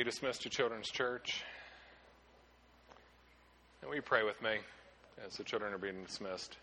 dismissed to Children's Church? And will you pray with me as the children are being dismissed?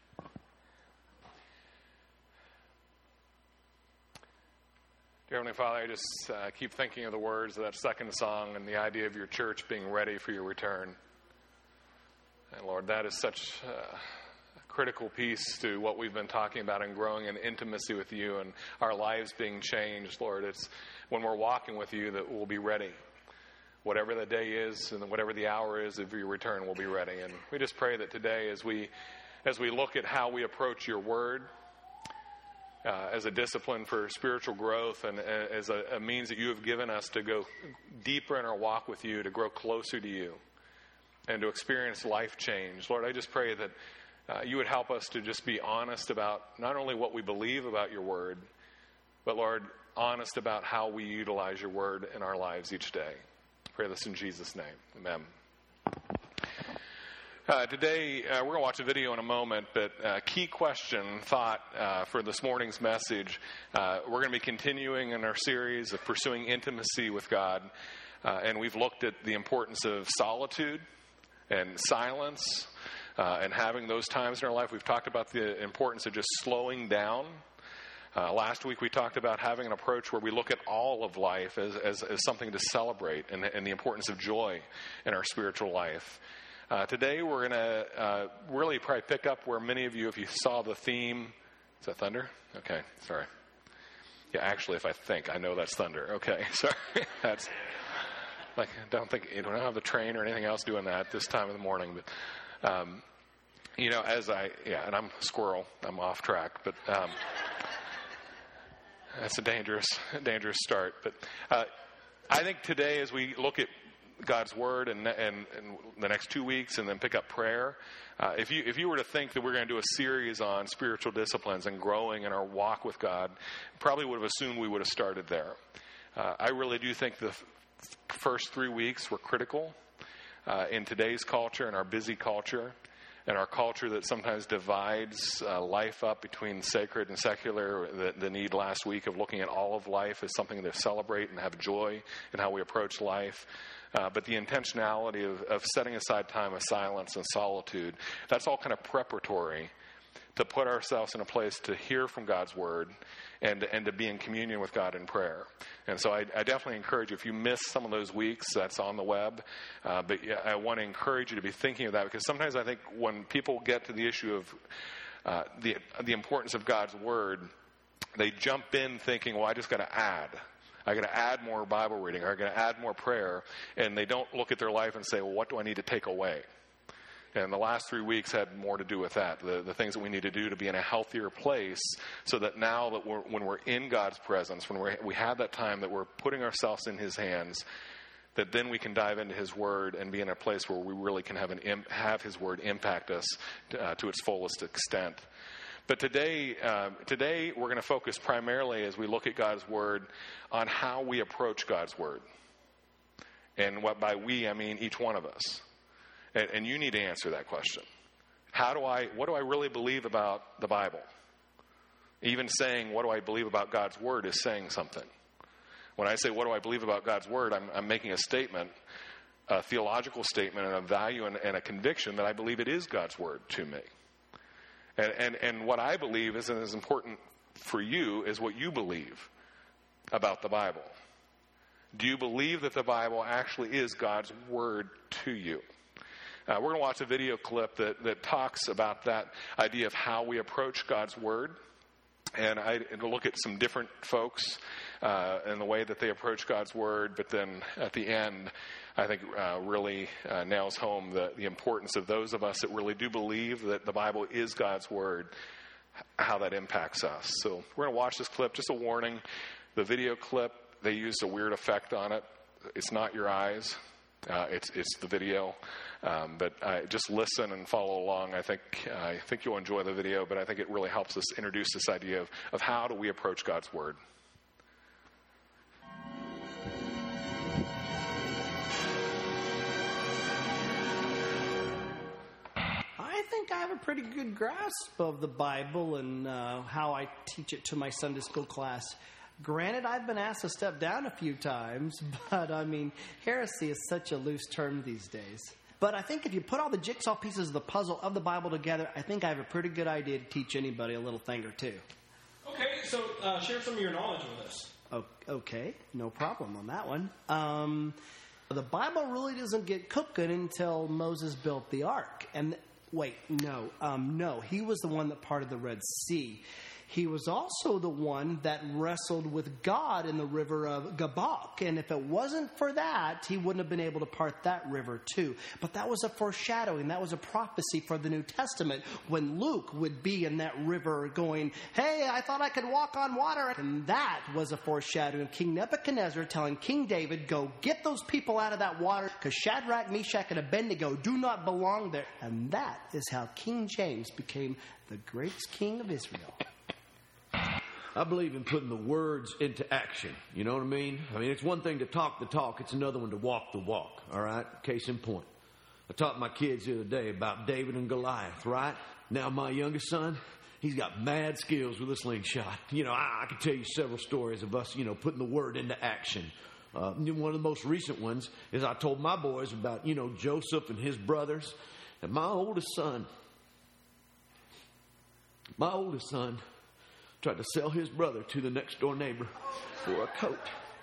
Dear Heavenly Father, I just keep thinking of the words of that second song and the idea of your church being ready for your return. And Lord, that is such a critical piece to what we've been talking about and growing in intimacy with you and our lives being changed. Lord, it's when we're walking with you that we'll be ready. Whatever the day is and whatever the hour is of your return, we'll be ready. And we just pray that today as we look at how we approach your word, as a discipline for spiritual growth and as a means that you have given us to go deeper in our walk with you, to grow closer to you, and to experience life change. Lord, I just pray that you would help us to just be honest about not only what we believe about your word, but, Lord, honest about how we utilize your word in our lives each day. I pray this in Jesus' name. Amen. Today, we're going to watch a video in a moment, but key question, thought for this morning's message. We're going to be continuing in our series of pursuing intimacy with God, and we've looked at the importance of solitude and silence and having those times in our life. We've talked about the importance of just slowing down. Last week, we talked about having an approach where we look at all of life as something to celebrate and the importance of joy in our spiritual life. Today we're going to really probably pick up where many of you, if you saw the theme, is that thunder? Okay, sorry. Yeah, actually, I know that's thunder. Okay, sorry. That's like, I don't have the train or anything else doing that this time of the morning. But, and I'm a squirrel. I'm off track, but that's a dangerous start. But I think today as we look at God's word and the next 2 weeks and then pick up prayer. If you were to think that we're going to do a series on spiritual disciplines and growing in our walk with God, probably would have assumed we would have started there. I really do think the first 3 weeks were critical in today's culture and our busy culture and our culture that sometimes divides life up between sacred and secular. The need last week of looking at all of life as something to celebrate and have joy in how we approach life. But the intentionality of setting aside time of silence and solitude, that's all kind of preparatory to put ourselves in a place to hear from God's word and to be in communion with God in prayer. And so I definitely encourage you, if you miss some of those weeks, that's on the web. But I want to encourage you to be thinking of that, because sometimes I think when people get to the issue of the importance of God's word, they jump in thinking, well, I just got to add. I got to add more Bible reading, or I got to add more prayer, and they don't look at their life and say, well, what do I need to take away? And the last 3 weeks had more to do with that, the things that we need to do to be in a healthier place, so that now that when we're in God's presence, when we have that time that we're putting ourselves in His hands, that then we can dive into His Word and be in a place where we really can have His Word impact us to its fullest extent. But today we're going to focus primarily, as we look at God's Word, on how we approach God's Word. And what by we, I mean each one of us. And you need to answer that question. What do I really believe about the Bible? Even saying, what do I believe about God's Word is saying something. When I say, what do I believe about God's Word, I'm making a statement, a theological statement, and a value and a conviction that I believe it is God's Word to me. And what I believe isn't as important for you as what you believe about the Bible. Do you believe that the Bible actually is God's Word to you? We're going to watch a video clip that talks about that idea of how we approach God's Word. And to look at some different folks and the way that they approach God's Word. But then at the end, I think really nails home the importance of those of us that really do believe that the Bible is God's Word, how that impacts us. So we're going to watch this clip. Just a warning, the video clip, they used a weird effect on it. It's not your eyes. It's the video. But just listen and follow along. I think you'll enjoy the video, but I think it really helps us introduce this idea of how do we approach God's Word. I think I have a pretty good grasp of the Bible and how I teach it to my Sunday school class. Granted, I've been asked to step down a few times, but I mean, heresy is such a loose term these days. But I think if you put all the jigsaw pieces of the puzzle of the Bible together, I think I have a pretty good idea to teach anybody a little thing or two. Okay, so share some of your knowledge with us. Okay, no problem on that one. The Bible really doesn't get cooking until Moses built the ark. And wait, no, he was the one that parted the Red Sea. He was also the one that wrestled with God in the river of Jabbok. And if it wasn't for that, he wouldn't have been able to part that river too. But that was a foreshadowing. That was a prophecy for the New Testament when Luke would be in that river going, hey, I thought I could walk on water. And that was a foreshadowing of King Nebuchadnezzar telling King David, go get those people out of that water because Shadrach, Meshach, and Abednego do not belong there. And that is how King James became the greatest king of Israel. I believe in putting the words into action. You know what I mean? I mean, it's one thing to talk the talk. It's another one to walk the walk. All right? Case in point. I taught my kids the other day about David and Goliath, right? Now my youngest son, he's got mad skills with a slingshot. You know, I can tell you several stories of us, putting the word into action. One of the most recent ones is I told my boys about, Joseph and his brothers. And my oldest son tried to sell his brother to the next door neighbor for a coat.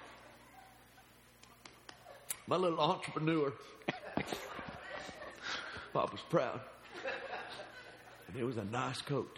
My little entrepreneur, Pop was proud. And it was a nice coat.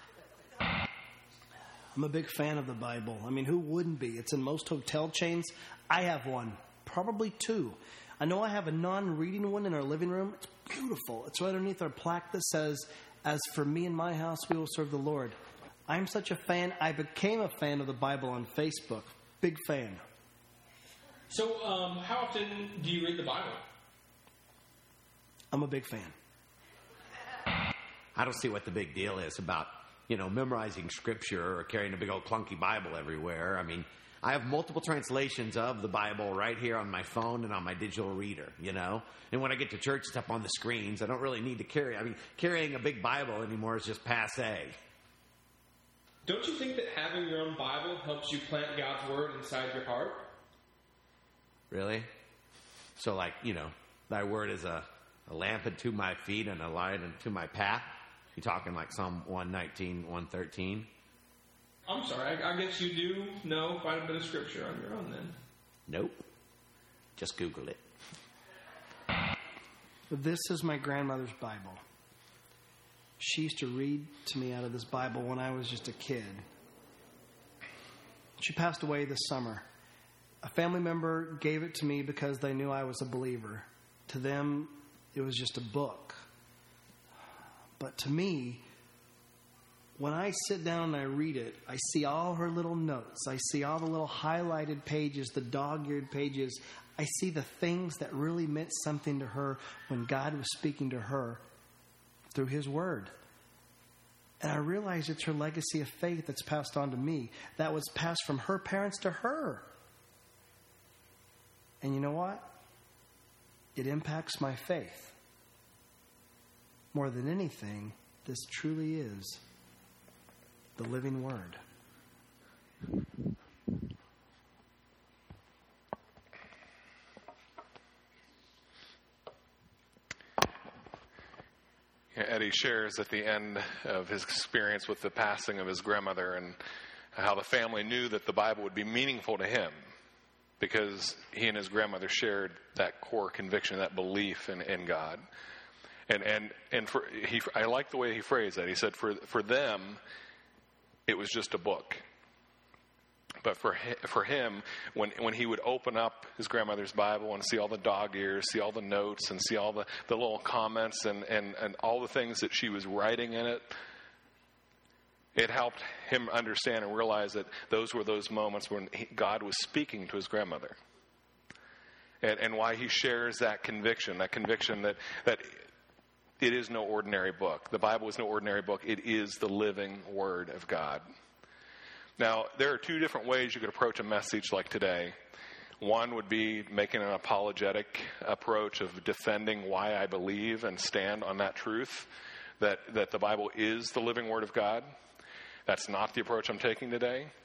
I'm a big fan of the Bible. I mean, who wouldn't be? It's in most hotel chains. I have one, probably two. I know I have a non-reading one in our living room. It's beautiful. It's right underneath our plaque that says, as for me and my house, we will serve the Lord. I'm such a fan. I became a fan of the Bible on Facebook. Big fan. So, how often do you read the Bible? I'm a big fan. I don't see what the big deal is about, memorizing scripture or carrying a big old clunky Bible everywhere. I mean, I have multiple translations of the Bible right here on my phone and on my digital reader, And when I get to church, it's up on the screens. I don't really need to carrying a big Bible anymore is just passé. Don't you think that having your own Bible helps you plant God's Word inside your heart? Really? So thy word is a lamp unto my feet and a light unto my path? You talking like Psalm 119, 113? I'm sorry, I guess you do know quite a bit of scripture on your own then. Nope. Just Google it. This is my grandmother's Bible. She used to read to me out of this Bible when I was just a kid. She passed away this summer. A family member gave it to me because they knew I was a believer. To them, it was just a book. But to me, when I sit down and I read it, I see all her little notes. I see all the little highlighted pages, the dog-eared pages. I see the things that really meant something to her when God was speaking to her through His Word. And I realize it's her legacy of faith that's passed on to me. That was passed from her parents to her. And you know what? It impacts my faith. More than anything, this truly is the living Word. Eddie shares at the end of his experience with the passing of his grandmother and how the family knew that the Bible would be meaningful to him because he and his grandmother shared that core conviction, that belief in God. I like the way he phrased that. He said, for them, it was just a book. But for him, when he would open up his grandmother's Bible and see all the dog ears, see all the notes, and see all the little comments and all the things that she was writing in it, it helped him understand and realize that those were those moments when God was speaking to his grandmother. And why he shares that conviction that it is no ordinary book. The Bible is no ordinary book. It is the living Word of God. Now, there are two different ways you could approach a message like today. One would be making an apologetic approach of defending why I believe and stand on that truth, that the Bible is the living Word of God. That's not the approach I'm taking today.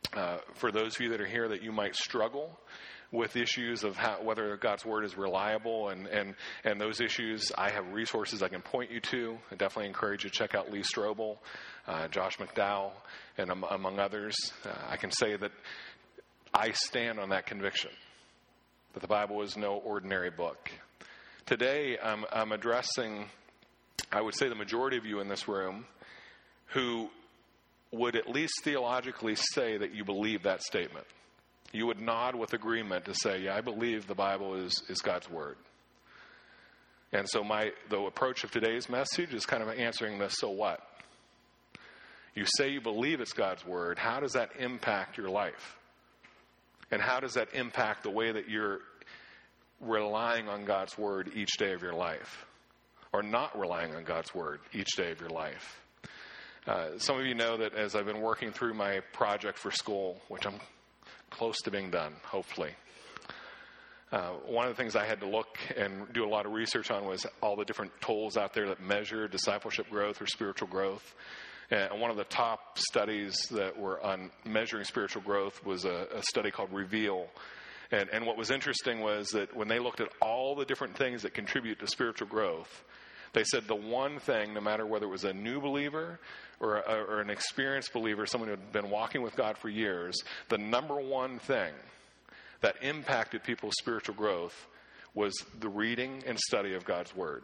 For those of you that are here that you might struggle with issues of whether God's Word is reliable and those issues, I have resources I can point you to. I definitely encourage you to check out Lee Strobel, Josh McDowell, and among others. I can say that I stand on that conviction, that the Bible is no ordinary book. Today, I'm addressing, I would say, the majority of you in this room who would at least theologically say that you believe that statement. You would nod with agreement to say, yeah, I believe the Bible is God's Word. And so the approach of today's message is kind of answering this, so what? You say you believe it's God's Word. How does that impact your life? And how does that impact the way that you're relying on God's Word each day of your life? Or not relying on God's Word each day of your life? Some of you know that as I've been working through my project for school, which I'm close to being done, hopefully. One of the things I had to look and do a lot of research on was all the different tools out there that measure discipleship growth or spiritual growth. And one of the top studies that were on measuring spiritual growth was a study called Reveal. And what was interesting was that when they looked at all the different things that contribute to spiritual growth, they said the one thing, no matter whether it was a new believer or an experienced believer, someone who had been walking with God for years, the number one thing that impacted people's spiritual growth was the reading and study of God's Word.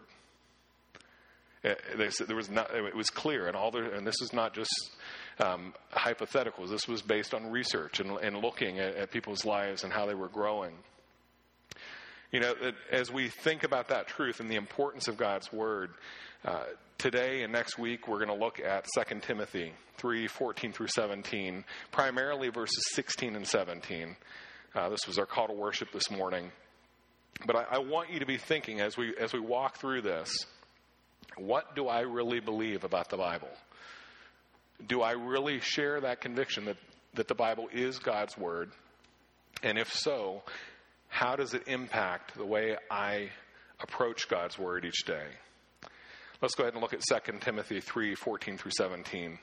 They said it was clear, and this is not just hypotheticals. This was based on research and looking at people's lives and how they were growing. You know, as we think about that truth and the importance of God's Word, today and next week we're going to look at 2 Timothy 3:14 through 17, primarily verses 16 and 17. This was our call to worship this morning. But I want you to be thinking as we walk through this, what do I really believe about the Bible? Do I really share that conviction that the Bible is God's Word? And if so, how does it impact the way I approach God's Word each day? Let's go ahead and look at 2 Timothy 3:14 through 17.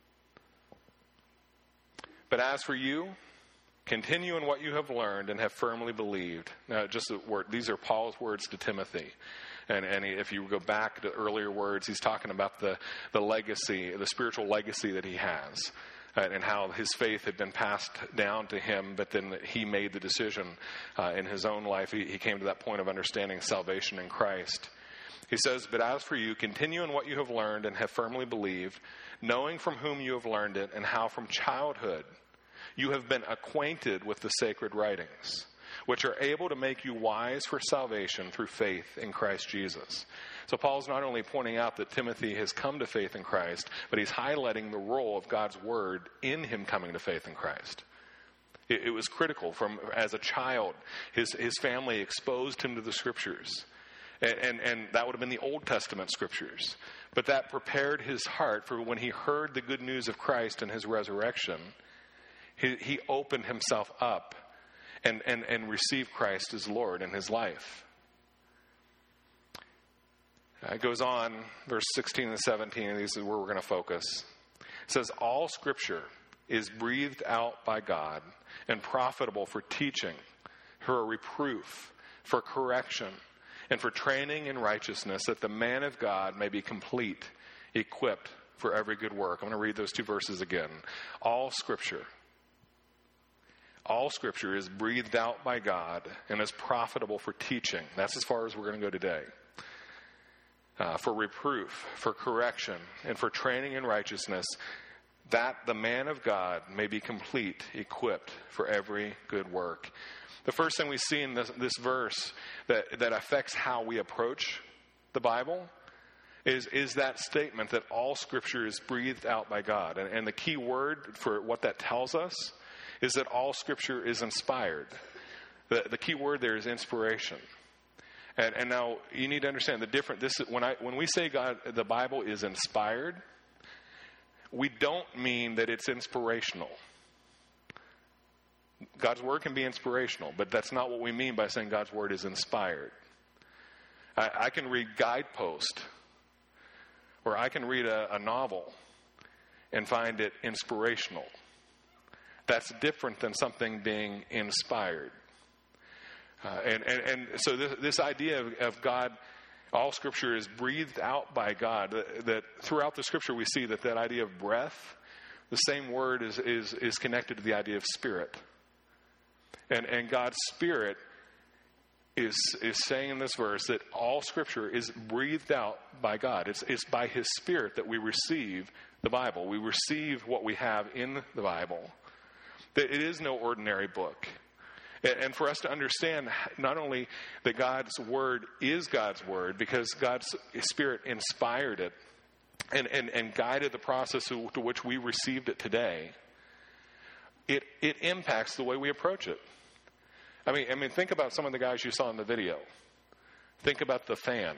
But as for you, continue in what you have learned and have firmly believed. Now, just a word, these are Paul's words to Timothy. And if you go back to earlier words, he's talking about the legacy, the spiritual legacy that he has. And how his faith had been passed down to him, but then he made the decision in his own life. He came to that point of understanding salvation in Christ. He says, but as for you, continue in what you have learned and have firmly believed, knowing from whom you have learned it and how from childhood you have been acquainted with the sacred writings, which are able to make you wise for salvation through faith in Christ Jesus. So Paul's not only pointing out that Timothy has come to faith in Christ, but he's highlighting the role of God's Word in him coming to faith in Christ. It was critical. As a child, his family exposed him to the Scriptures. And that would have been the Old Testament Scriptures. But that prepared his heart for when he heard the good news of Christ and his resurrection, he opened himself up and received Christ as Lord in his life. It goes on, verse 16 and 17, and this is where we're going to focus. It says, all Scripture is breathed out by God and profitable for teaching, for reproof, for correction, and for training in righteousness, that the man of God may be complete, equipped for every good work. I'm going to read those two verses again. All Scripture is breathed out by God and is profitable for teaching. That's as far as we're going to go today. For reproof, for correction, and for training in righteousness, that the man of God may be complete, equipped for every good work. The first thing we see in this verse that affects how we approach the Bible is that statement that all Scripture is breathed out by God. And the key word for what that tells us is that all Scripture is inspired. The key word there is inspiration. And now you need to understand the difference. When we say the Bible is inspired, we don't mean that it's inspirational. God's Word can be inspirational, but that's not what we mean by saying God's Word is inspired. I can read Guidepost, or I can read a novel and find it inspirational. That's different than something being inspired. And so this idea of God, all Scripture is breathed out by God. That throughout the Scripture we see that idea of breath, the same word is connected to the idea of spirit. And God's Spirit is saying in this verse that all Scripture is breathed out by God. It's by His Spirit that we receive the Bible. We receive what we have in the Bible. That it is no ordinary book. And for us to understand not only that God's Word is God's Word, because God's Spirit inspired it and guided the process to which we received it today, it impacts the way we approach it. I mean, think about some of the guys you saw in the video. Think about the fan.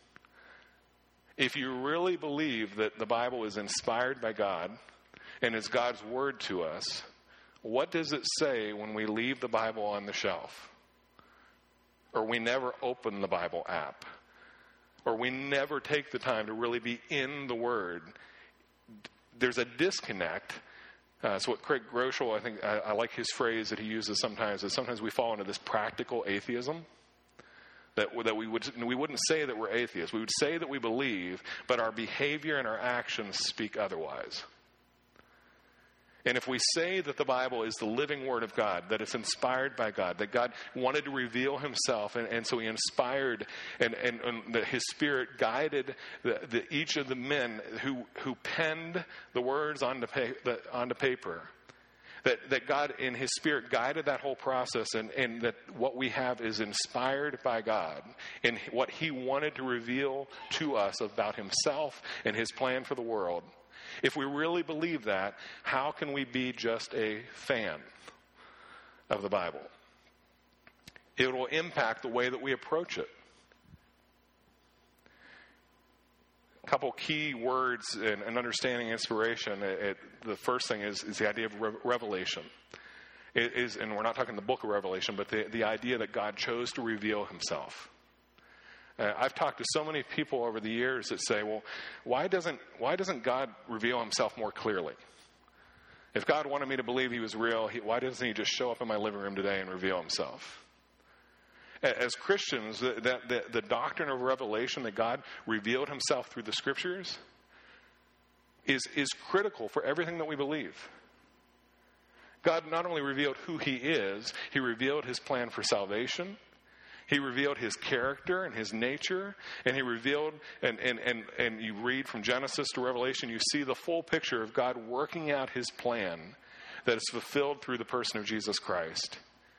If you really believe that the Bible is inspired by God and is God's Word to us, what does it say when we leave the Bible on the shelf? Or we never open the Bible app? Or we never take the time to really be in the Word? There's a disconnect. So what Craig Groeschel, I think, I like his phrase that he uses sometimes, is sometimes we fall into this practical atheism. That we wouldn't say that we're atheists. We would say that we believe, but our behavior and our actions speak otherwise. And if we say that the Bible is the living Word of God, that it's inspired by God, that God wanted to reveal Himself, and so He inspired, and that His Spirit guided each of the men who penned the words onto paper, that God in His Spirit guided that whole process, and that what we have is inspired by God, and what He wanted to reveal to us about Himself and His plan for the world. If we really believe that, how can we be just a fan of the Bible? It will impact the way that we approach it. A couple key words in understanding inspiration. The first thing is the idea of revelation. And we're not talking the book of Revelation, but the idea that God chose to reveal Himself. I've talked to so many people over the years that say, well, why doesn't God reveal Himself more clearly? If God wanted me to believe He was real, why doesn't He just show up in my living room today and reveal Himself? As Christians, the doctrine of revelation, that God revealed Himself through the Scriptures, is critical for everything that we believe. God not only revealed who He is, He revealed His plan for salvation. He revealed His character and His nature, and He revealed, and you read from Genesis to Revelation, you see the full picture of God working out His plan that is fulfilled through the person of Jesus Christ.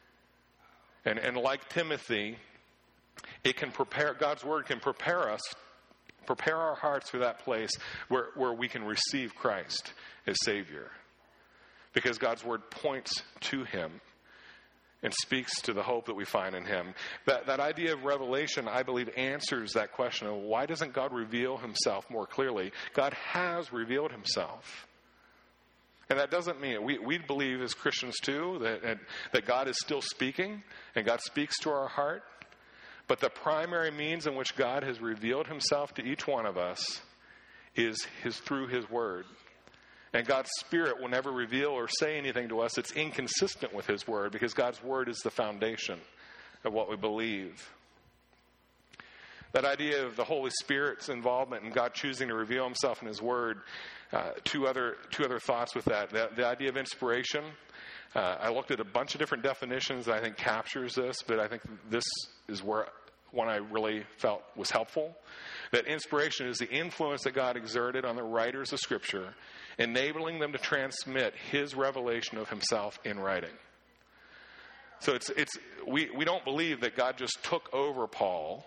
And like Timothy, it can prepare, God's Word can prepare our hearts for that place where we can receive Christ as Savior. Because God's Word points to Him and speaks to the hope that we find in Him. That idea of revelation, I believe, answers that question of why doesn't God reveal Himself more clearly? God has revealed Himself. And that doesn't mean, we believe as Christians too, that God is still speaking, and God speaks to our heart. But the primary means in which God has revealed Himself to each one of us is through His Word. And God's Spirit will never reveal or say anything to us that's inconsistent with His Word, because God's Word is the foundation of what we believe. That idea of the Holy Spirit's involvement in God choosing to reveal Himself in His Word, two other thoughts with that. The idea of inspiration, I looked at a bunch of different definitions that I think captures this, but I think this is where one I really felt was helpful. That inspiration is the influence that God exerted on the writers of Scripture, enabling them to transmit His revelation of Himself in writing. So we don't believe that God just took over Paul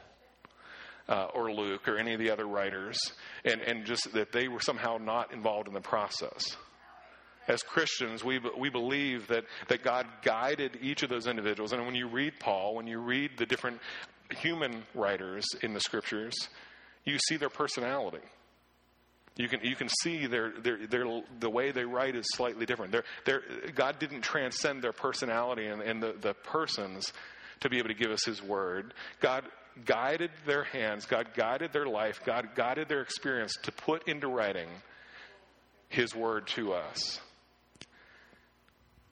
or Luke or any of the other writers and just that they were somehow not involved in the process. As Christians, we believe that God guided each of those individuals. And when you read Paul, when you read the different human writers in the Scriptures, you see their personality. You can see the way they write is slightly different. God didn't transcend their personality and the persons to be able to give us His Word. God guided their hands. God guided their life. God guided their experience to put into writing His Word to us.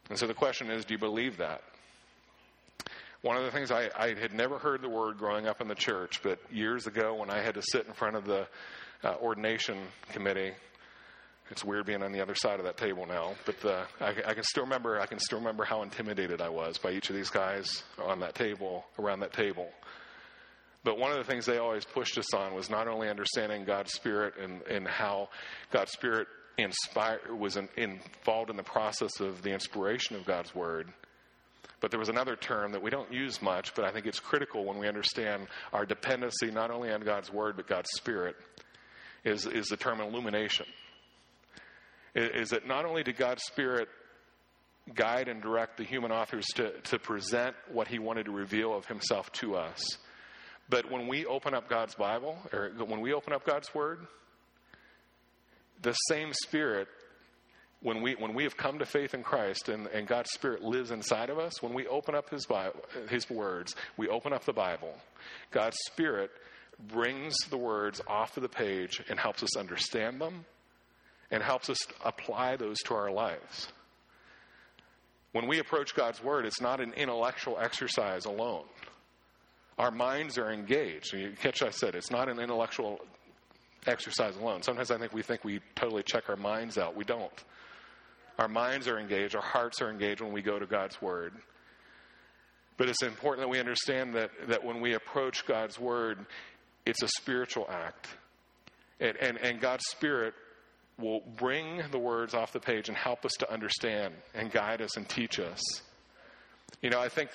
And so the question is, do you believe that? One of the things I had never heard the word growing up in the church, but years ago when I had to sit in front of the ordination committee, it's weird being on the other side of that table now, but I can still remember how intimidated I was by each of these guys on that table, around that table. But one of the things they always pushed us on was not only understanding God's Spirit and how God's Spirit was involved in the process of the inspiration of God's Word, but there was another term that we don't use much, but I think it's critical when we understand our dependency not only on God's Word but God's Spirit, is the term illumination. Is that not only did God's Spirit guide and direct the human authors to present what He wanted to reveal of Himself to us, but when we open up God's Bible, or when we open up God's Word, the same Spirit, when we have come to faith in Christ and God's Spirit lives inside of us, when we open up His Bible, His words, we open up the Bible, God's Spirit brings the words off of the page and helps us understand them and helps us apply those to our lives. When we approach God's Word, it's not an intellectual exercise alone. Our minds are engaged. You catch what I said? It's not an intellectual exercise alone. Sometimes I think we totally check our minds out. We don't. Our minds are engaged. Our hearts are engaged when we go to God's Word. But it's important that we understand that when we approach God's Word, it's a spiritual act. And God's Spirit will bring the words off the page and help us to understand and guide us and teach us. You know, I think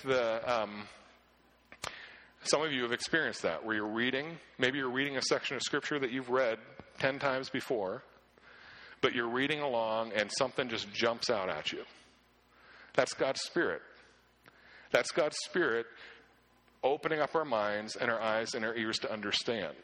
some of you have experienced that, where maybe you're reading a section of Scripture that you've read 10 times before, but you're reading along and something just jumps out at you. That's God's Spirit. That's God's Spirit opening up our minds and our eyes and our ears to understand.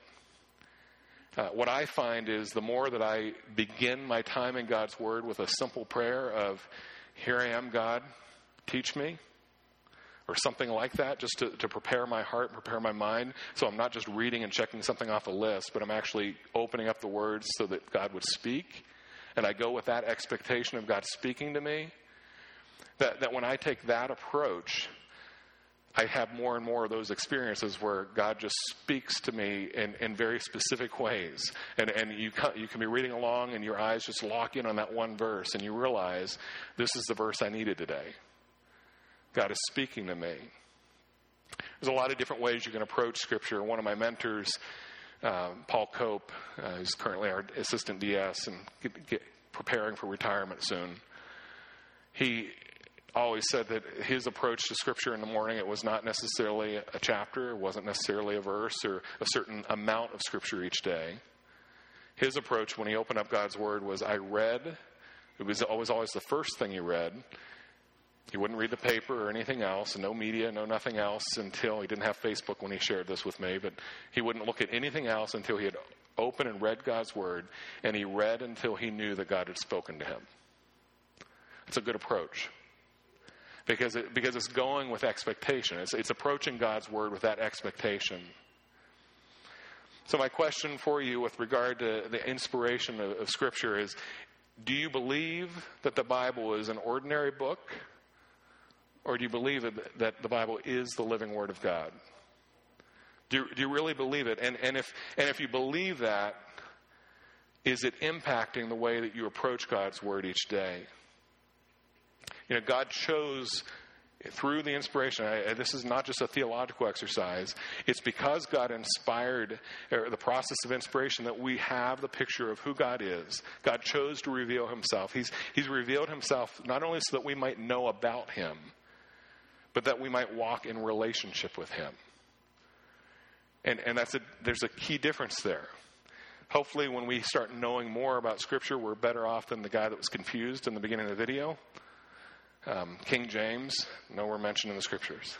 What I find is the more that I begin my time in God's Word with a simple prayer of, "Here I am, God, teach me," or something like that, just to prepare my heart, prepare my mind, so I'm not just reading and checking something off a list, but I'm actually opening up the words so that God would speak, and I go with that expectation of God speaking to me, that when I take that approach, I have more and more of those experiences where God just speaks to me in very specific ways. And you can be reading along and your eyes just lock in on that one verse and you realize, this is the verse I needed today. God is speaking to me. There's a lot of different ways you can approach Scripture. One of my mentors, Paul Cope, who's currently our assistant DS and preparing for retirement soon, he always said that his approach to Scripture in the morning, it was not necessarily a chapter, it wasn't necessarily a verse or a certain amount of Scripture each day. His approach when he opened up God's Word was, it was always the first thing he read. He wouldn't read the paper or anything else, no media, no nothing else until, he didn't have Facebook when he shared this with me, but he wouldn't look at anything else until he had opened and read God's Word, and he read until he knew that God had spoken to him. It's a good approach. Because it's going with expectation. It's approaching God's Word with that expectation. So my question for you with regard to the inspiration of Scripture is, do you believe that the Bible is an ordinary book? Or do you believe that the Bible is the living Word of God? Do you really believe it? And if you believe that, is it impacting the way that you approach God's Word each day? You know, God chose through the inspiration, this is not just a theological exercise, it's because God inspired, or the process of inspiration, that we have the picture of who God is. God chose to reveal Himself. He's revealed Himself not only so that we might know about Him, but that we might walk in relationship with Him. And there's a key difference there. Hopefully when we start knowing more about Scripture, we're better off than the guy that was confused in the beginning of the video. King James, nowhere mentioned in the Scriptures.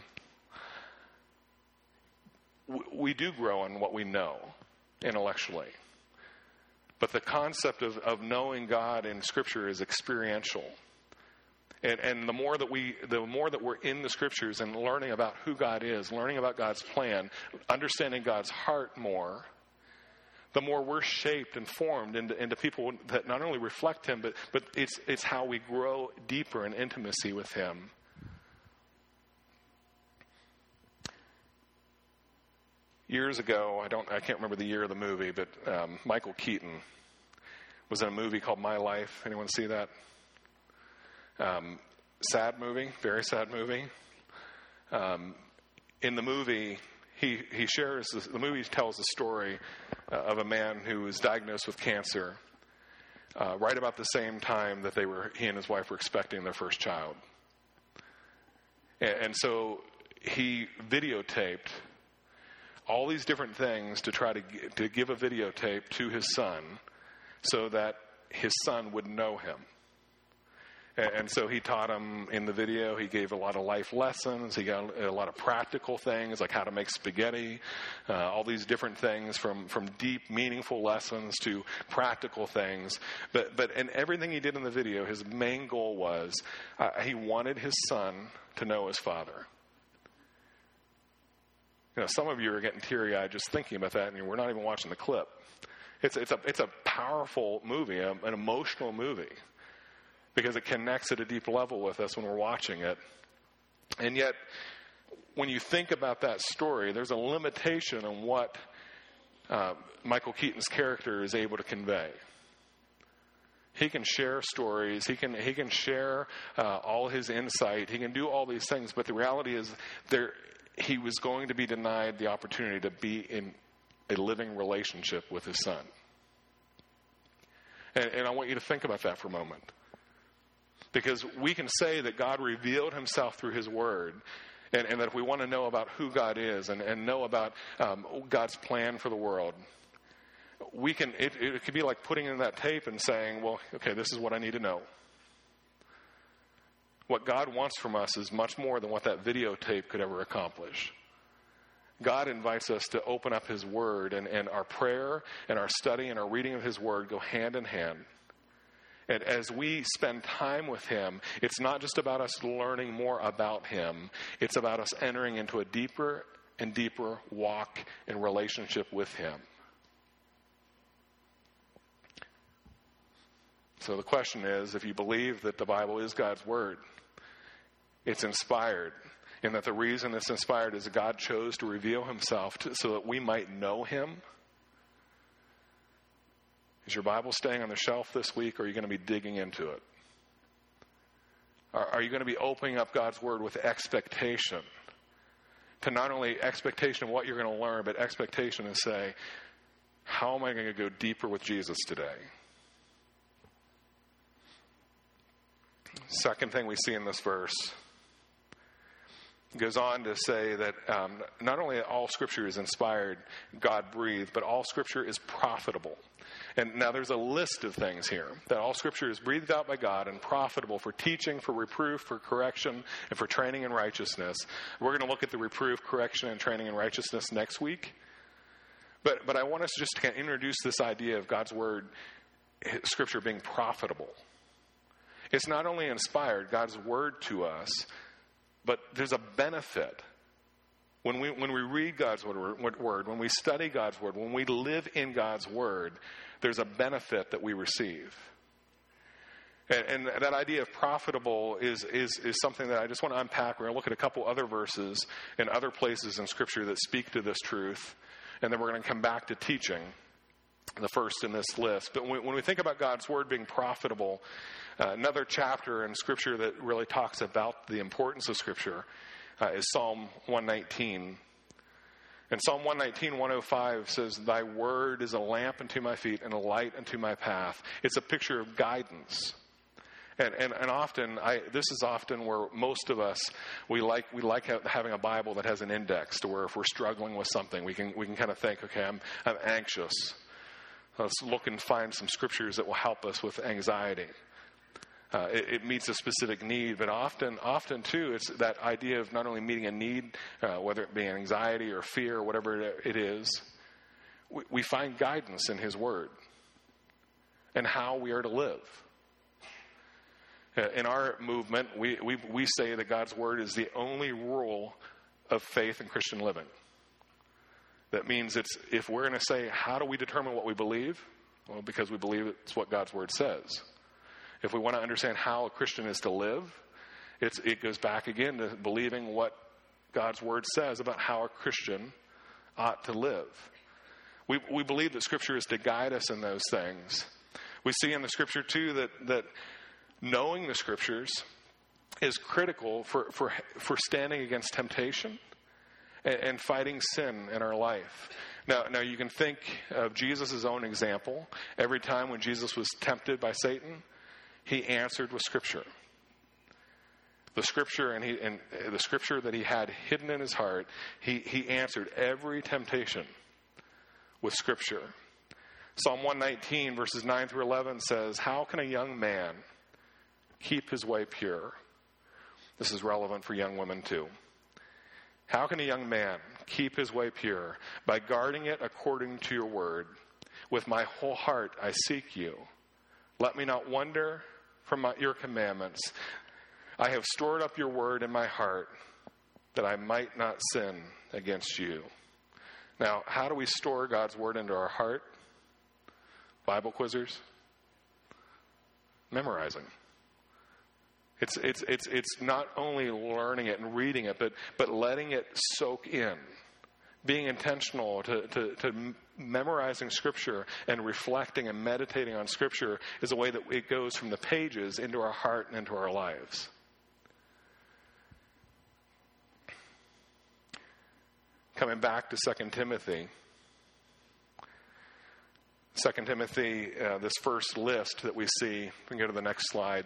We do grow in what we know intellectually. But the concept of knowing God in Scripture is experiential. And the more that we're in the Scriptures and learning about who God is, learning about God's plan, understanding God's heart more, the more we're shaped and formed into people that not only reflect him, but it's how we grow deeper in intimacy with him. Years ago, I can't remember the year of the movie, but Michael Keaton was in a movie called My Life. Anyone see that? Sad movie, very sad movie. In the movie, he shares the movie tells the story of a man who was diagnosed with cancer right about the same time that he and his wife were expecting their first child. And so he videotaped all these different things to try to give a videotape to his son so that his son would know him. And so he taught him in the video. He gave a lot of life lessons. He got a lot of practical things like how to make spaghetti, all these different things from deep, meaningful lessons to practical things. But in everything he did in the video, his main goal was he wanted his son to know his father. You know, some of you are getting teary-eyed just thinking about that, and we're not even watching the clip. It's a powerful movie, an emotional movie, because it connects at a deep level with us when we're watching it. And yet, when you think about that story, there's a limitation on what Michael Keaton's character is able to convey. He can share stories. He can share all his insight. He can do all these things. But the reality is, he was going to be denied the opportunity to be in a living relationship with his son. And I want you to think about that for a moment. Because we can say that God revealed himself through his word, and that if we want to know about who God is and know about God's plan for the world, we can. It could be like putting in that tape and saying, well, okay, this is what I need to know. What God wants from us is much more than what that videotape could ever accomplish. God invites us to open up his word, and our prayer and our study and our reading of his word go hand in hand. And as we spend time with him, it's not just about us learning more about him. It's about us entering into a deeper and deeper walk and relationship with him. So the question is, if you believe that the Bible is God's word, it's inspired, and that the reason it's inspired is that God chose to reveal himself so that we might know him. Is your Bible staying on the shelf this week, or are you going to be digging into it? Are you going to be opening up God's word with expectation? To not only expectation of what you're going to learn, but expectation to say, how am I going to go deeper with Jesus today? Second thing we see in this verse, it goes on to say that not only all Scripture is inspired, God-breathed, but all Scripture is profitable. And now there's a list of things here, that all Scripture is breathed out by God and profitable for teaching, for reproof, for correction, and for training in righteousness. We're going to look at the reproof, correction, and training in righteousness next week. But I want us just to kind of introduce this idea of God's Word, Scripture being profitable. It's not only inspired, God's Word to us, but there's a benefit. When we read God's word, when we study God's word, when we live in God's word, there's a benefit that we receive. And that idea of profitable is something that I just want to unpack. We're going to look at a couple other verses and other places in Scripture that speak to this truth. And then we're going to come back to teaching, the first in this list. But when we think about God's word being profitable, another chapter in Scripture that really talks about the importance of Scripture is Psalm 119. And Psalm 119, 105 says, "Thy word is a lamp unto my feet and a light unto my path." It's a picture of guidance. And often, this is often where most of us, we like having a Bible that has an index, to where if we're struggling with something, we can kind of think, okay, I'm anxious. Let's look and find some scriptures that will help us with anxiety. It meets a specific need, but often too, it's that idea of not only meeting a need, whether it be anxiety or fear or whatever it is, we find guidance in his word and how we are to live. In our movement, we say that God's word is the only rule of faith and Christian living. That means if we're going to say, how do we determine what we believe? Well, because we believe it's what God's Word says. If we want to understand how a Christian is to live, it goes back again to believing what God's Word says about how a Christian ought to live. We believe that Scripture is to guide us in those things. We see in the Scripture, too, that knowing the Scriptures is critical for standing against temptation and fighting sin in our life. Now you can think of Jesus' own example. Every time when Jesus was tempted by Satan, he answered with Scripture. The Scripture and the Scripture that he had hidden in his heart, he answered every temptation with Scripture. Psalm 119, verses 9 through 11 says, "How can a young man keep his way pure?" This is relevant for young women too. "How can a young man keep his way pure? By guarding it according to your word. With my whole heart I seek you. Let me not wander from your commandments. I have stored up your word in my heart, that I might not sin against you." Now, how do we store God's word into our heart? Bible quizzers? Memorizing. It's not only learning it and reading it, but letting it soak in. Being intentional to memorizing Scripture and reflecting and meditating on Scripture is a way that it goes from the pages into our heart and into our lives. Coming back to 2 Timothy. 2 Timothy, this first list that we see, we can go to the next slide.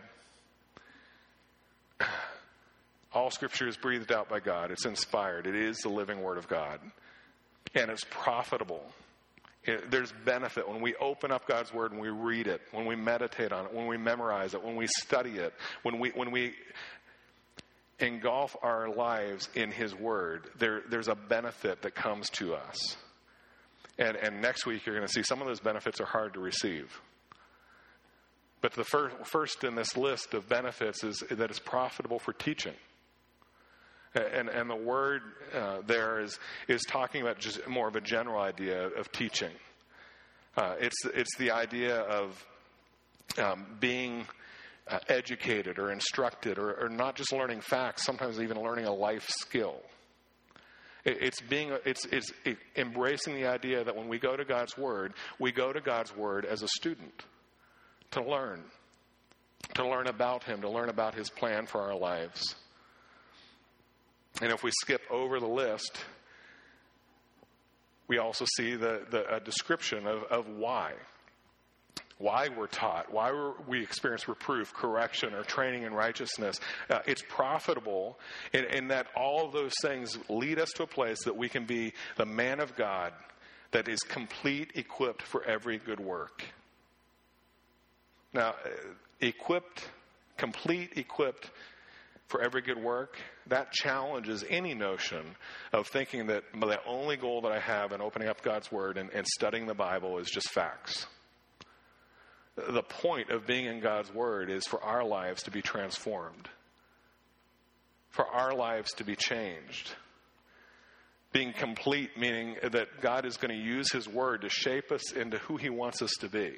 All Scripture is breathed out by God. It's inspired. It is the living Word of God. And it's profitable. There's benefit when we open up God's Word and we read it, when we meditate on it, when we memorize it, when we study it, when we engulf our lives in His Word. There's a benefit that comes to us. And next week you're going to see some of those benefits are hard to receive. But the first in this list of benefits is that it's profitable for teaching. And the word there is talking about just more of a general idea of teaching. It's the idea of being educated or instructed or not just learning facts, sometimes even learning a life skill. It's embracing the idea that when we go to God's Word, we go to God's Word as a student to learn about Him, to learn about His plan for our lives. And if we skip over the list, we also see a description of why we're taught, why we experience reproof, correction, or training in righteousness. It's profitable in that all of those things lead us to a place that we can be the man of God that is complete, equipped for every good work. Now, complete equipped for every good work, that challenges any notion of thinking that the only goal that I have in opening up God's Word and studying the Bible is just facts. The point of being in God's Word is for our lives to be transformed, for our lives to be changed. Being complete, meaning that God is going to use His Word to shape us into who He wants us to be.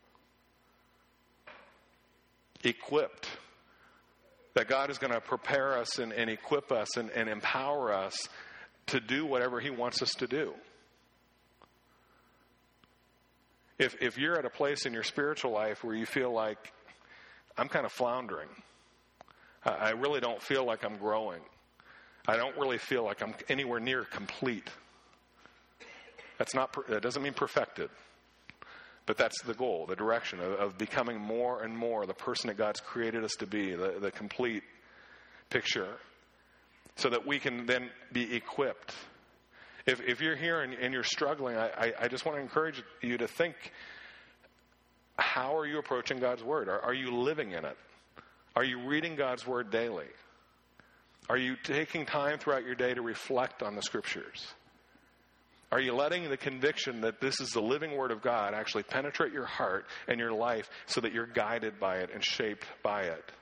Equipped, that God is going to prepare us and equip us and empower us to do whatever He wants us to do. If you're at a place in your spiritual life where you feel like, I'm kind of floundering, I really don't feel like I'm growing, I don't really feel like I'm anywhere near complete, that doesn't mean perfected, but that's the goal, the direction of becoming more and more the person that God's created us to be, the complete picture, so that we can then be equipped. If you're here and you're struggling, I just want to encourage you to think, how are you approaching God's Word? Are you living in it? Are you reading God's Word daily? Are you taking time throughout your day to reflect on the Scriptures? Are you letting the conviction that this is the living Word of God actually penetrate your heart and your life so that you're guided by it and shaped by it?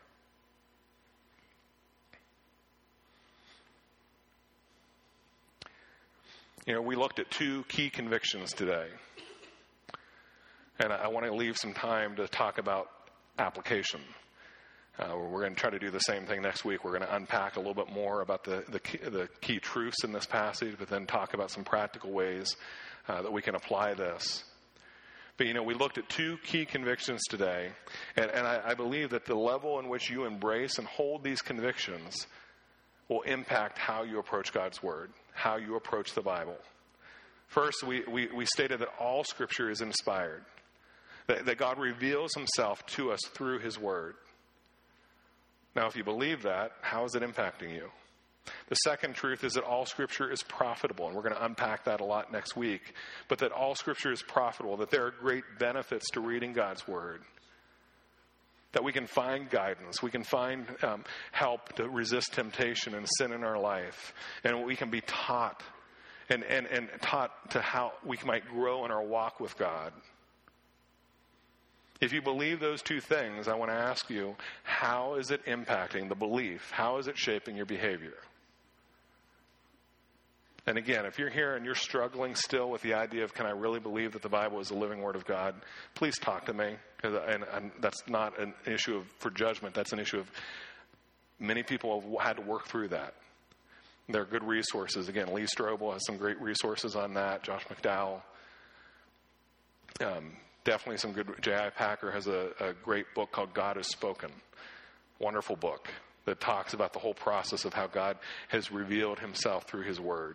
We looked at 2 key convictions today. And I want to leave some time to talk about application. We're going to try to do the same thing next week. We're going to unpack a little bit more about the key truths in this passage, but then talk about some practical ways that we can apply this. But, we looked at 2 key convictions today, and I believe that the level in which you embrace and hold these convictions will impact how you approach God's Word, how you approach the Bible. First, we stated that all Scripture is inspired, that God reveals Himself to us through His Word. Now, if you believe that, how is it impacting you? The second truth is that all Scripture is profitable, and we're going to unpack that a lot next week, but that all Scripture is profitable, that there are great benefits to reading God's Word, that we can find guidance, we can find help to resist temptation and sin in our life, and we can be taught and taught to how we might grow in our walk with God. If you believe those 2 things, I want to ask you, how is it impacting the belief? How is it shaping your behavior? And again, if you're here and you're struggling still with the idea of, can I really believe that the Bible is the living Word of God? Please talk to me. And that's not an issue for judgment. That's an issue of many people have had to work through that. There are good resources. Again, Lee Strobel has some great resources on that. Josh McDowell. Definitely some good. J.I. Packer has a great book called God Has Spoken. Wonderful book that talks about the whole process of how God has revealed Himself through His Word.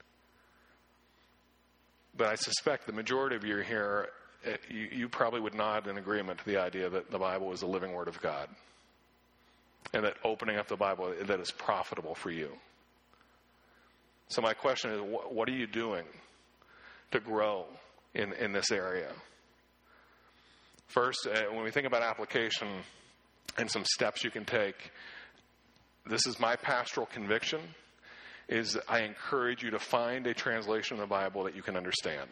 But I suspect the majority of you here, you probably would nod in agreement to the idea that the Bible is the living Word of God. And that opening up the Bible, that is profitable for you. So my question is, what are you doing to grow in this area? First, when we think about application and some steps you can take, this is my pastoral conviction, is I encourage you to find a translation of the Bible that you can understand.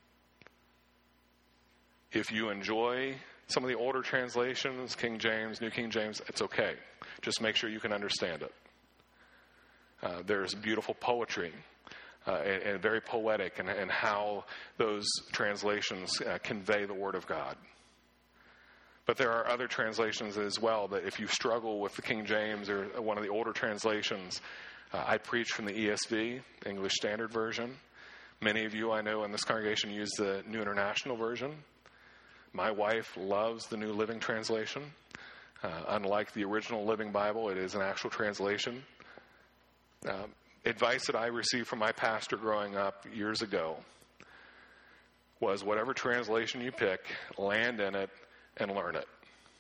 If you enjoy some of the older translations, King James, New King James, it's okay. Just make sure you can understand it. There's beautiful poetry and very poetic in how those translations convey the Word of God. But there are other translations as well that if you struggle with the King James or one of the older translations, I preach from the ESV, English Standard Version. Many of you I know in this congregation use the New International Version. My wife loves the New Living Translation. Unlike the original Living Bible, it is an actual translation. Advice that I received from my pastor growing up years ago was whatever translation you pick, land in it and learn it.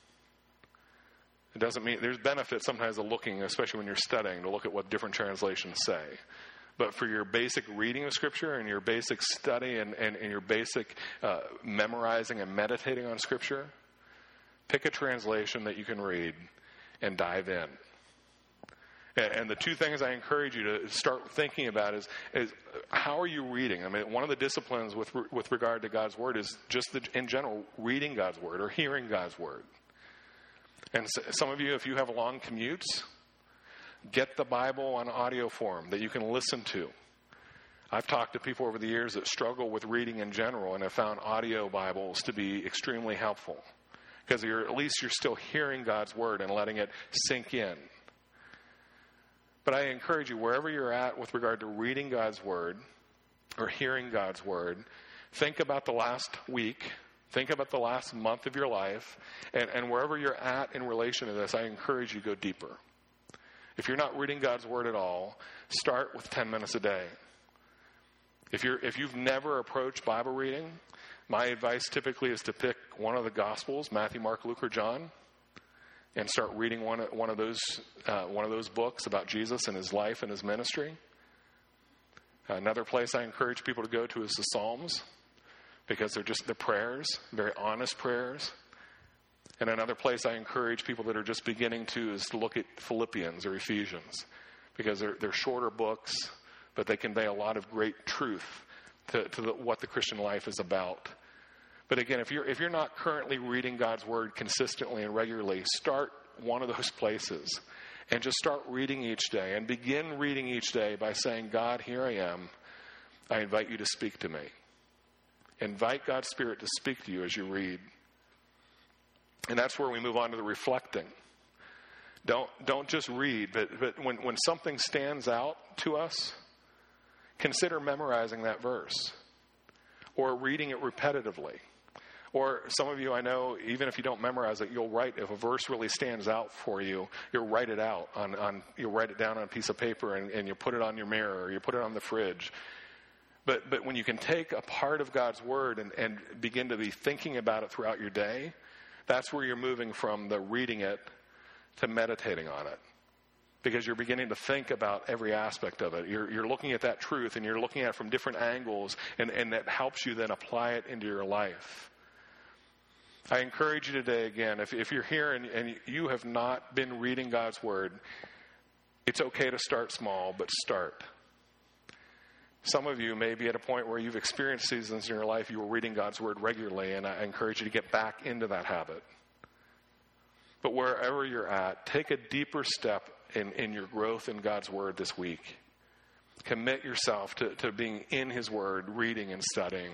It doesn't mean there's benefits sometimes of looking, especially when you're studying, to look at what different translations say. But for your basic reading of Scripture and your basic study and your basic memorizing and meditating on Scripture, pick a translation that you can read and dive in. And the 2 things I encourage you to start thinking about is how are you reading? I mean, one of the disciplines with regard to God's Word is just in general reading God's Word or hearing God's Word. And some of you, if you have long commutes, get the Bible on audio form that you can listen to. I've talked to people over the years that struggle with reading in general and have found audio Bibles to be extremely helpful because at least you're still hearing God's Word and letting it sink in. But I encourage you, wherever you're at with regard to reading God's Word or hearing God's Word, think about the last week, think about the last month of your life, and wherever you're at in relation to this, I encourage you to go deeper. If you're not reading God's Word at all, start with 10 minutes a day. If you've never approached Bible reading, my advice typically is to pick one of the Gospels, Matthew, Mark, Luke, or John, and start reading one of those books about Jesus and His life and His ministry. Another place I encourage people to go to is the Psalms, because they're just the prayers, very honest prayers. And another place I encourage people that are just beginning to is to look at Philippians or Ephesians, because they're shorter books, but they convey a lot of great truth to what the Christian life is about. But again, if you're not currently reading God's Word consistently and regularly, start one of those places and just start reading each day and begin reading each day by saying, God, here I am. I invite you to speak to me. Invite God's Spirit to speak to you as you read. And that's where we move on to the reflecting. Don't just read, but when something stands out to us, consider memorizing that verse or reading it repetitively. Or some of you, I know, even if you don't memorize it, you'll write, if a verse really stands out for you, you'll write it out you'll write it down on a piece of paper and you'll put it on your mirror or you put it on the fridge. But when you can take a part of God's Word and begin to be thinking about it throughout your day, that's where you're moving from the reading it to meditating on it. Because you're beginning to think about every aspect of it. You're looking at that truth and you're looking at it from different angles, and that helps you then apply it into your life. I encourage you today, again, if you're here and you have not been reading God's Word, it's okay to start small, but start. Some of you may be at a point where you've experienced seasons in your life you were reading God's Word regularly, and I encourage you to get back into that habit. But wherever you're at, take a deeper step in your growth in God's Word this week. Commit yourself to being in His Word, reading and studying.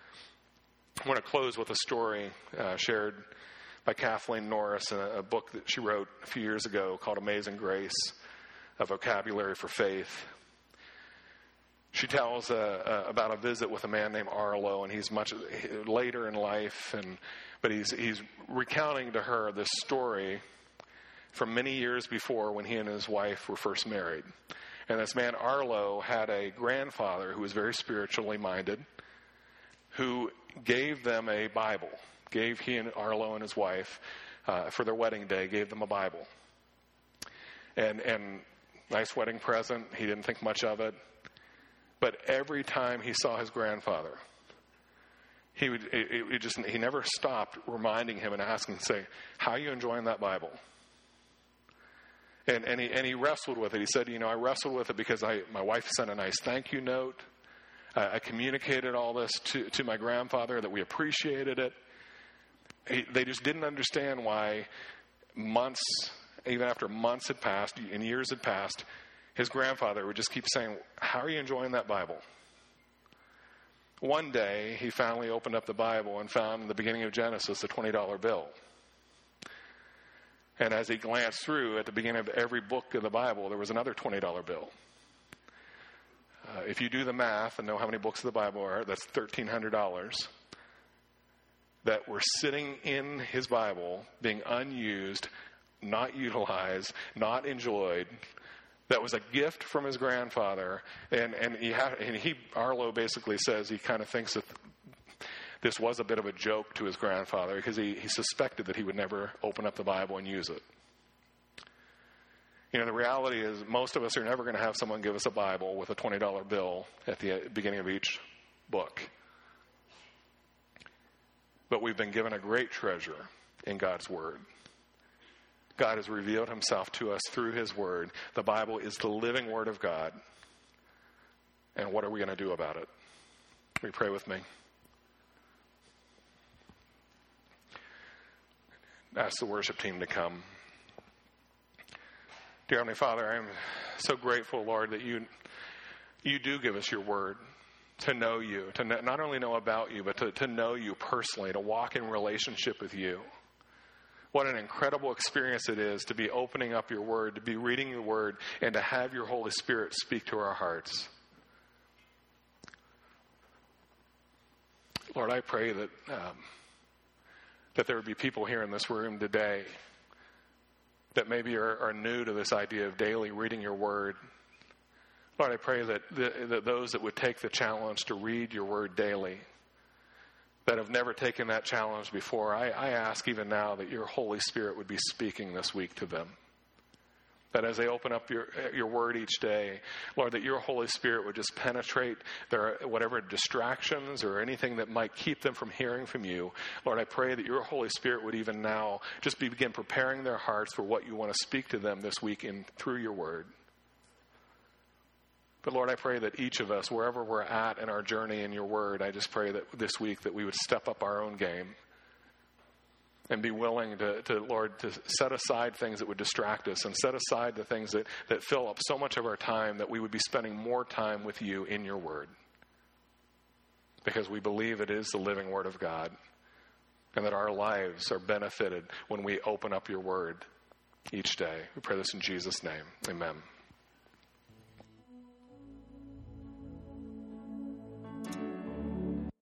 I want to close with a story shared by Kathleen Norris in a book that she wrote a few years ago called Amazing Grace, A Vocabulary for Faith. She tells about a visit with a man named Arlo, and he's much later in life, but he's recounting to her this story from many years before when he and his wife were first married. And this man Arlo had a grandfather who was very spiritually minded, who gave them a Bible, gave he and Arlo and his wife for their wedding day, gave them a Bible. And nice wedding present. He didn't think much of it. But every time he saw his grandfather, he never stopped reminding him and asking, say, how are you enjoying that Bible? And he wrestled with it. He said, I wrestled with it because my wife sent a nice thank you note. I communicated all this to my grandfather, that we appreciated it. They just didn't understand why months, even after months had passed and years had passed, his grandfather would just keep saying, how are you enjoying that Bible? One day, he finally opened up the Bible and found in the beginning of Genesis a $20 bill. And as he glanced through at the beginning of every book of the Bible, there was another $20 bill. If you do the math and know how many books of the Bible are, that's $1,300 that were sitting in his Bible, being unused, not utilized, not enjoyed. That was a gift from his grandfather, and Arlo basically says he kind of thinks that this was a bit of a joke to his grandfather because he suspected that he would never open up the Bible and use it. The reality is most of us are never going to have someone give us a Bible with a $20 bill at the beginning of each book. But we've been given a great treasure in God's Word. God has revealed Himself to us through His Word. The Bible is the living Word of God. And what are we going to do about it? Will you pray with me? Ask the worship team to come. Dear Heavenly Father, I am so grateful, Lord, that you do give us your Word to know you, to not only know about you, but to know you personally, to walk in relationship with you. What an incredible experience it is to be opening up your Word, to be reading your Word, and to have your Holy Spirit speak to our hearts. Lord, I pray that there would be people here in this room today that maybe are new to this idea of daily reading your Word. Lord, I pray that those that would take the challenge to read your Word daily, that have never taken that challenge before, I ask even now that your Holy Spirit would be speaking this week to them. That as they open up your Word each day, Lord, that your Holy Spirit would just penetrate their whatever distractions or anything that might keep them from hearing from you. Lord, I pray that your Holy Spirit would even now just begin preparing their hearts for what you want to speak to them this week through your Word. But Lord, I pray that each of us, wherever we're at in our journey in your Word, I just pray that this week that we would step up our own game and be willing to Lord, to set aside things that would distract us and set aside the things that fill up so much of our time, that we would be spending more time with you in your Word. because we believe it is the living Word of God, and that our lives are benefited when we open up your Word each day. We pray this in Jesus' name. Amen.